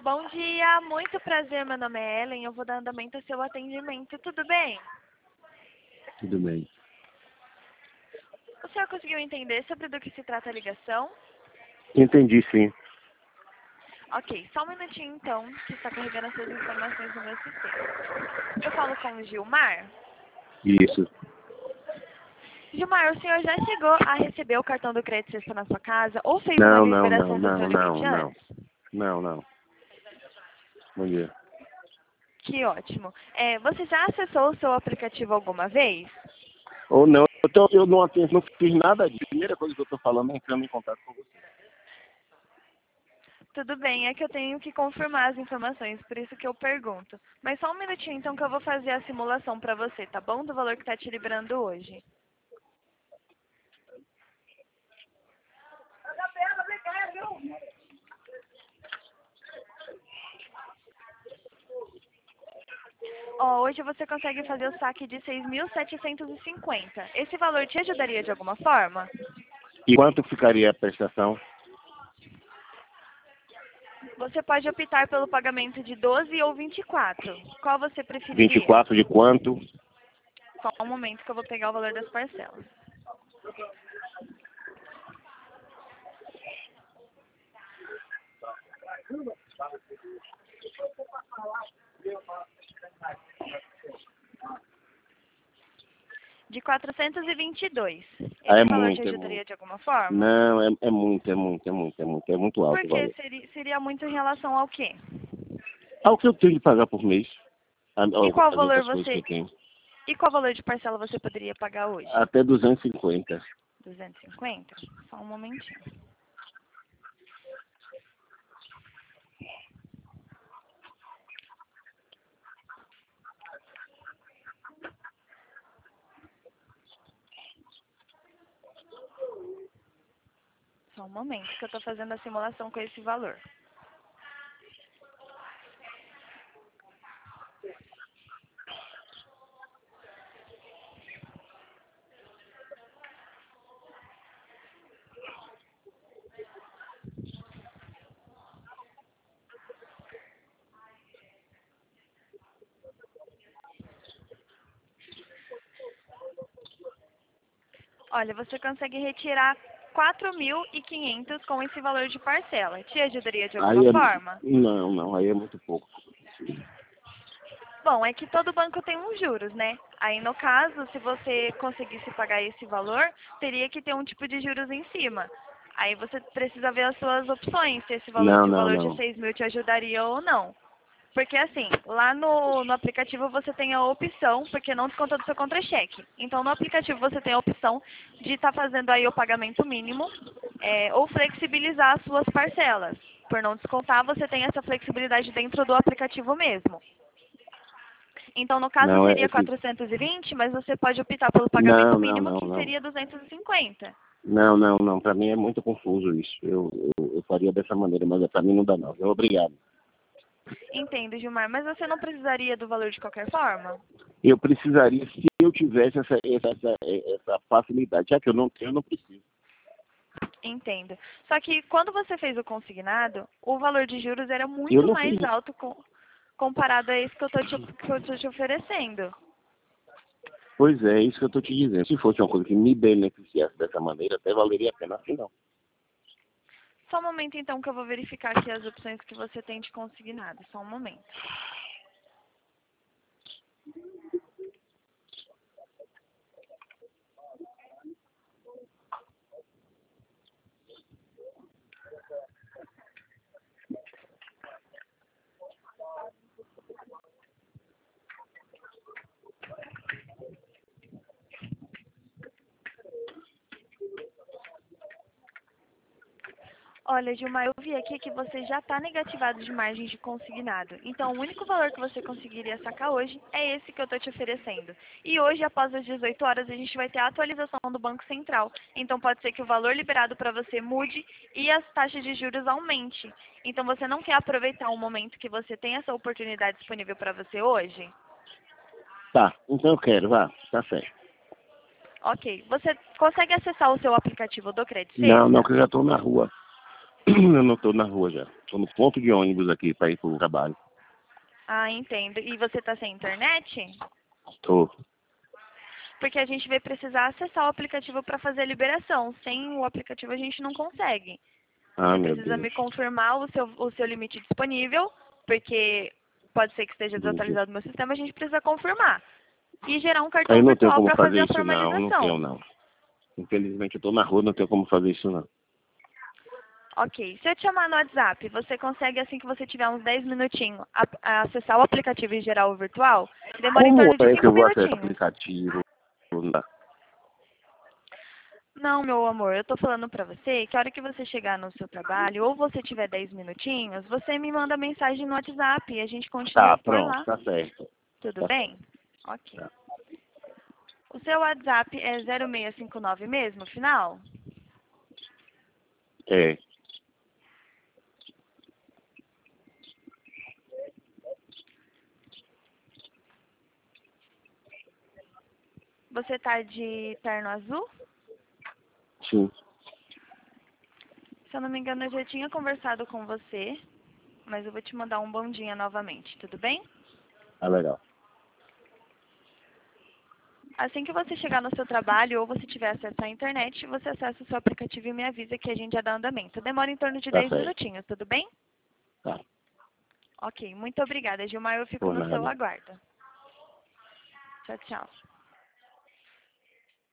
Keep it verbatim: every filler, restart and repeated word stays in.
Bom dia, muito prazer, meu nome é Ellen, eu vou dar andamento ao seu atendimento, tudo bem? Tudo bem. O senhor conseguiu entender sobre do que se trata a ligação? Entendi, sim. Ok, só um minutinho então, que está carregando as suas informações no meu sistema. Eu falo com o Gilmar. Isso. Gilmar, o senhor já chegou a receber o cartão do crédito sexta na sua casa ou fez uma Não, não, não, liberação do seu não, não, limite não. antes? Não, não. Bom dia. Que ótimo. É, você já acessou o seu aplicativo alguma vez? Ou não, então eu não, atendo, não fiz nada disso. A primeira coisa que eu estou falando é entrando em contato com você. Tudo bem, é que eu tenho que confirmar as informações, por isso que eu pergunto. Mas só um minutinho então que eu vou fazer a simulação para você, tá bom? Do valor que está te liberando hoje. Ó, hoje você consegue fazer o saque de seis mil setecentos e cinquenta. Esse valor te ajudaria de alguma forma? E quanto ficaria a prestação? Você pode optar pelo pagamento de doze ou vinte e quatro. Qual você vinte e preferiria? quatro de quanto? Só um momento que eu vou pegar o valor das parcelas. De quatrocentos e vinte e dois. Esse Ah, é valor te muito, é ajudaria muito. de alguma forma? Não, é, é muito, é muito, é muito, é muito. É muito alto o Porque valor. seria, seria muito em relação ao quê? Ah, o que eu tenho de pagar por mês? Ah, E qual As valor outras coisas que você eu tenho. e qual valor de parcela você poderia pagar hoje? Até duzentos e cinquenta. duzentos e cinquenta? Só um momentinho. Só um momento que eu estou fazendo a simulação com esse valor. Olha, você consegue retirar quatro mil e quinhentos com esse valor de parcela. Te ajudaria de alguma Aí é... forma? Não, não, aí é muito pouco. Bom, é que todo banco tem uns juros, né? Aí, no caso, se você conseguisse pagar esse valor, teria que ter um tipo de juros em cima. Aí você precisa ver as suas opções, se esse valor Não, de não, valor de não. seis mil te ajudaria ou não. Porque assim, lá no, no aplicativo você tem a opção, porque não desconta do seu contra-cheque. Então no aplicativo você tem a opção de estar fazendo aí o pagamento mínimo é, ou flexibilizar as suas parcelas. Por não descontar, você tem essa flexibilidade dentro do aplicativo mesmo. Então no caso Não, é seria esse... quatrocentos e vinte, mas você pode optar pelo pagamento Não, não, mínimo, não, que não. seria duzentos e cinquenta. Não, não, não. Para mim é muito confuso isso. Eu, eu, eu faria dessa maneira, mas para mim não dá não. Obrigado. Entendo, Gilmar, mas você não precisaria do valor de qualquer forma? Eu precisaria, se eu tivesse essa, essa, essa, essa facilidade. Já que eu não tenho, eu não preciso. Entendo. Só que quando você fez o consignado, o valor de juros era Eu muito não fiz. mais alto com, comparado a esse que eu estou te, que eu tô te oferecendo. Pois é, é isso que eu estou te dizendo. Se fosse uma coisa que me beneficiasse dessa maneira, até valeria a pena. Assim não. Só um momento então que eu vou verificar aqui as opções que você tem de consignado. Só um momento. Olha, Gilmar, eu vi aqui que você já está negativado de margem de consignado. Então, o único valor que você conseguiria sacar hoje é esse que eu estou te oferecendo. E hoje, após as dezoito horas, a gente vai ter a atualização do Banco Central. Então, pode ser que o valor liberado para você mude e as taxas de juros aumente. Então, você não quer aproveitar o momento que você tem essa oportunidade disponível para você hoje? Tá, então eu quero, vá. Tá certo. Ok. Você consegue acessar o seu aplicativo do Credit Não, não, Sexta? que eu já estou na rua. Eu não estou na rua já. Estou no ponto de ônibus aqui para ir para o trabalho. Ah, entendo. E você está sem internet? Estou. Porque a gente vai precisar acessar o aplicativo para fazer a liberação. Sem o aplicativo a gente não consegue. Ah, Você meu precisa Deus. me confirmar o seu, o seu limite disponível, porque pode ser que esteja Entendi. desatualizado o meu sistema, a gente precisa confirmar. E gerar um Aí cartão eu não tenho virtual como para fazer fazer a isso não. Não tenho formalização. não. Infelizmente eu estou na rua, não tenho como fazer isso não. Ok. Se eu te chamar no WhatsApp, você consegue, assim que você tiver uns dez minutinhos, a- a acessar o aplicativo e gerar o virtual? Demora em Como torno de é que cinco eu vou acessar o minutinhos. aplicativo? Não, meu amor, eu tô falando pra você que a hora que você chegar no seu trabalho, ou você tiver dez minutinhos, você me manda mensagem no WhatsApp e a gente continua Tá, por pronto, lá. tá certo. Tudo Tá bem? Ok. certo. O seu WhatsApp é zero seis cinco nove mesmo, final? É. Você tá de terno azul? Sim. Se eu não me engano, eu já tinha conversado com você, mas eu vou te mandar um bom dia novamente, tudo bem? Tá legal. Assim que você chegar no seu trabalho ou você tiver acesso à internet, você acessa o seu aplicativo e me avisa que a gente já dá andamento. Demora em torno de Tá dez certo. minutinhos, tudo bem? Tá. Ok, muito obrigada, Gilmar. Eu fico Por no seu nada. aguardo. Tchau, tchau.